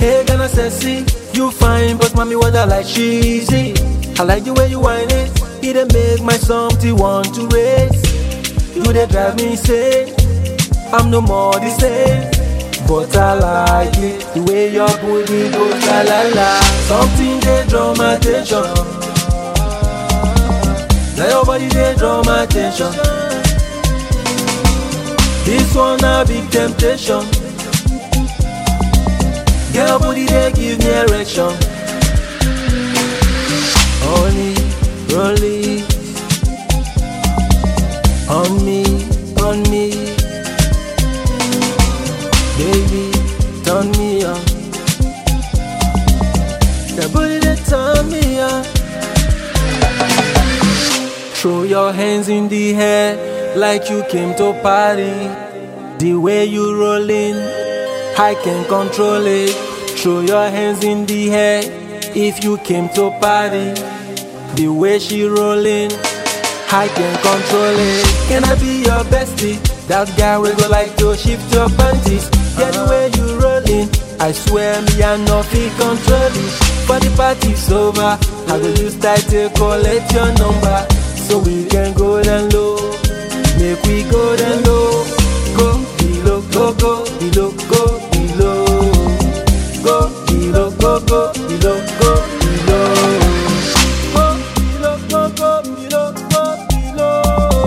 Hey, Ghana sexy, you fine, but mommy what I like cheesy. I like the way you whine it, it dey make my something want to race. You dey drive me insane, I'm no more the same. But I like it, the way your booty goes la la la. Something they draw my attention. Now your body they draw my attention. This one a big temptation. Girl, your body they give me erection. Honey, roll it on me. Baby, turn me on. The booty that turn me on. Throw your hands in the air like you came to party. The way you rollin', I can control it. Throw your hands in the air if you came to party. The way she rollin', I can control it. Can I be your bestie? That guy will go like to shift your panties. Yeah, the way you rollin', I swear me I no fit control it. For the party's over, I go use tight to collect your number, so we can go down low. Make we go down low. Go below, go below, go below. Go below, go below, go below. Go below, go below.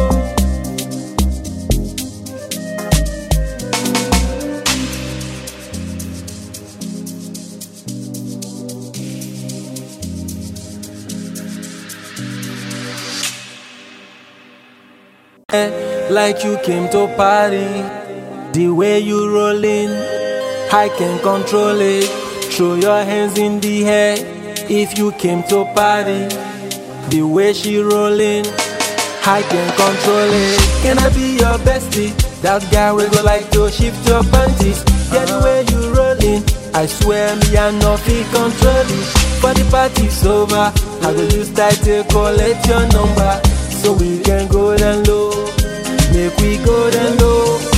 Like you came to party. The way you rollin', I can control it. Throw your hands in the air if you came to party. The way she rollin', I can control it. Can I be your bestie? That guy will go like to shift your panties. Yeah, the way you rollin', I swear me I no fit control it. For the party's over, I go use tight to collect your number, so we can go down low. Make we go down low.